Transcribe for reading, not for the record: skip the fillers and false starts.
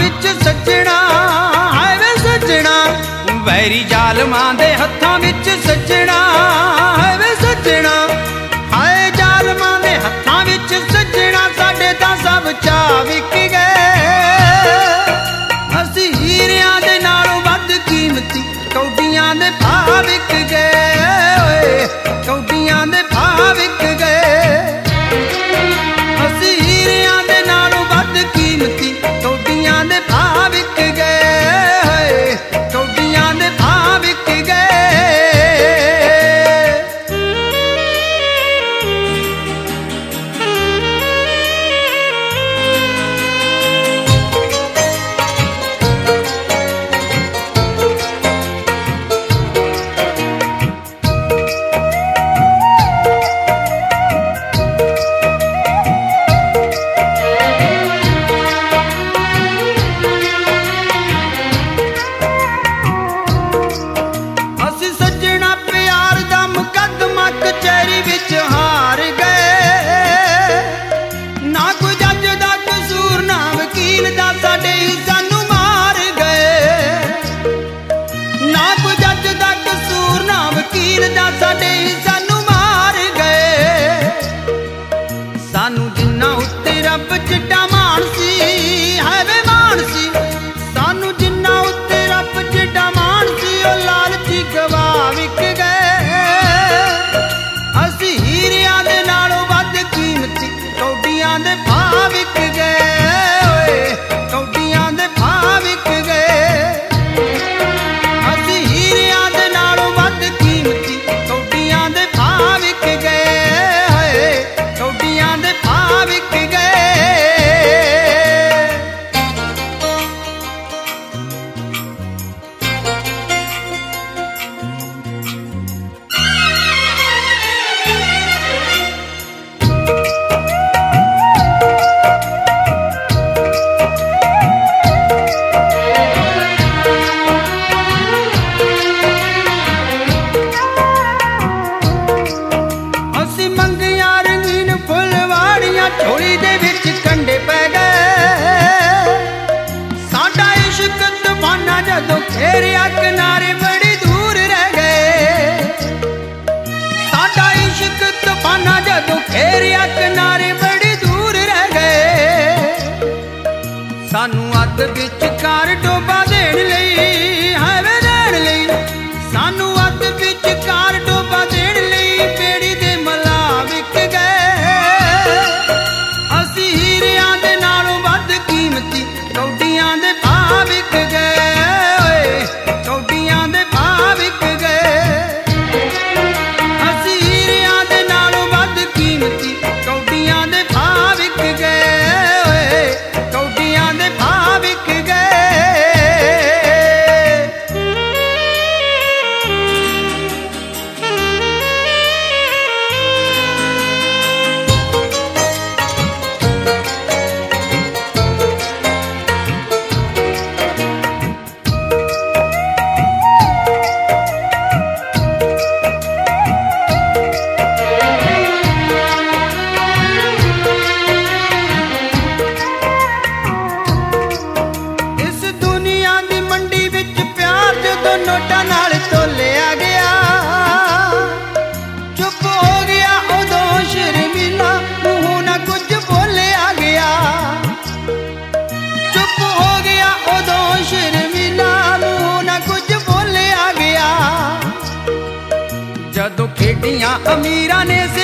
विच सज्जणा, हाय वे सज्जणा, vary जालमां दे हत्थां विच सज्जणा, हाय वे सज्जणा, हाय जालमां दे हत्थां विच सज्जणा, साडे तां सब चा विक गए। असीं हीरियां दे नालों वध कीमती कौडियां दे भाव विक गए, कौडियां दे भाव विक गए। असीं हीरियां दे नालों वध कीमती कौडियां दे भाव विक गए, कौडियां दे भाव विक गए। सानू अत विचकार डोबा देण लई, हाय वे देण लई, सानू अत विचकार डोबा देण लई बेड़ी दे मला विक गए। असीं हीरियां दे नालों वध कीमती कौडियां दे भाव विक गए, कौडियां दे भाव विक गए। असीं हीरियां दे नालों वध कीमती कौडियां दे भाव विक गए, कौडियां दे भाव विक गए। जदों खेडियां अमीरां ने